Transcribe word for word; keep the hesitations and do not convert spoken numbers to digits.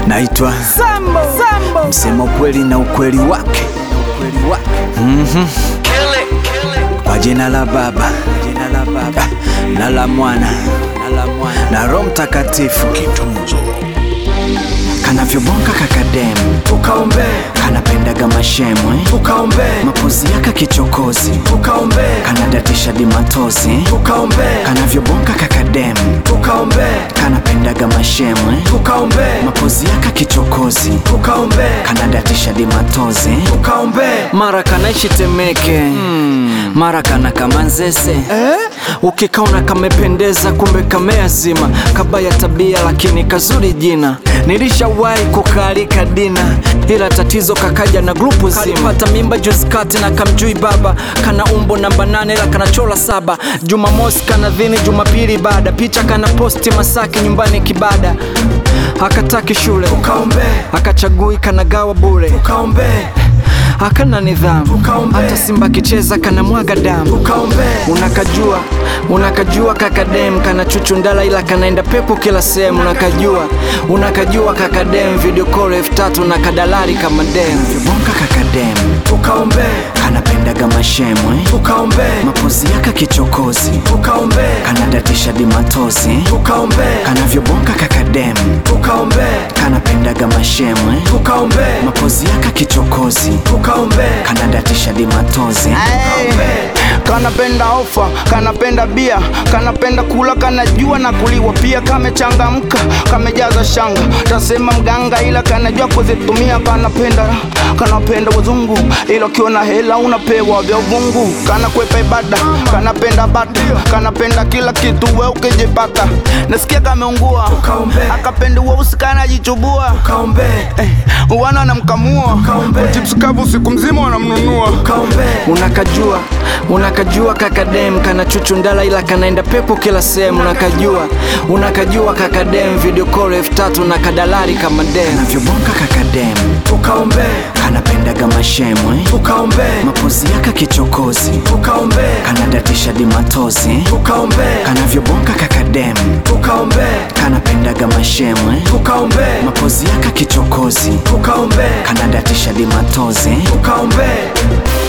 Naitwa Sambo, Sambo. Msema ukweli na ukweli wake, ukweli wake. Mhm. Kwa jina la Baba, jina la Baba, na la Mwana, na la Mwana, na Roho Mtakatifu. Kitunzo kanavyobonga kakademu, Ukaombe, kanapendaga mashemwe, ukaombe, mapozi yaka kichokozi, ukaombe, kanadatisha dimatozi, ukaombe, kanavyobonga kakademu, ukaombe, kanapendaga mashemwe, ukaombe, mapozi yaka kichokozi, ukaombe, kanadatisha dimatozi, ukaombe. mara kanaishi Temeke, mm. mara kana kama Nzese, Eh? ukikaona kamependeza kumbe kameazima, kabaya tabia lakini kazuri jina. Nilishawahi kukalika dina, ila tatizo kakaja na grupu zima. Kalipata mimba juzi kati na kamjui baba, kana umbo namba nane la kanachola saba. Jumamosi kana dhini, Jumapili baada picha kana posti Masaki nyumbani kibada. Hakataki shule, Ukaombe, akachagui kanagawa bure, ukaombe, hakana nidhamu, Ukaombe. hata Simba kicheza kana mwaga damu. ukaombe, Unakajua, unakajua kakadem, kana chuchundala ila kanaenda pepo kila sehemu. Unakajua, unakajua kakadem, video call elfu tatu na kadalari kama dem. Vibonga kakadem, ukaombe, kanapendaga mashemwe, ukaombe, mapozi yaka kichokozi, ukaombe, kanadatisha dimatozi, ukaombe, kanavyobonga kakadem, ukaombe, kanapendaga mashemwe, ukaombe, mapozi yaka kichokozi, ukaombe, kanadatisha dimatozi. Kanapenda ofa, kanapenda bia, kanapenda kula, kanajua na kuliwa pia. Kamechangamka, kamejaza shanga, tasema mganga ila kanajua kuzitumia. Kanapenda, kanapenda wazungu, ila ukiona hela unapewa vya uvungu. Kanakwepa ibada, kanapenda bata, kanapenda kila kitu we ukijipata. Nasikia kameungua, Ukaombe. akapenda weusi kanajichubua. ukaombe, Eh, wana wanamkamua, Ukaombe. chips kavu siku mzima wanamnunua. ukaombe, Unakajua, unakajua kakadem, kana chuchundala ila kanaenda pepo kila sehemu. Unakajua, unakajua kakadem, video call elfu tatu na kadalari kama dem. Navyobonga kakadem, ukaombe, kanapendaga mashemwe, ukaombe, mapozi yaka kichokozi, ukaombe, kanadatisha dimatozi, ukaombe, kanavyobonga kakadem, ukaombe, kanapendaga mashemwe, ukaombe, mapozi yaka kichokozi, ukaombe, kanadatisha dimatozi. ukaombe.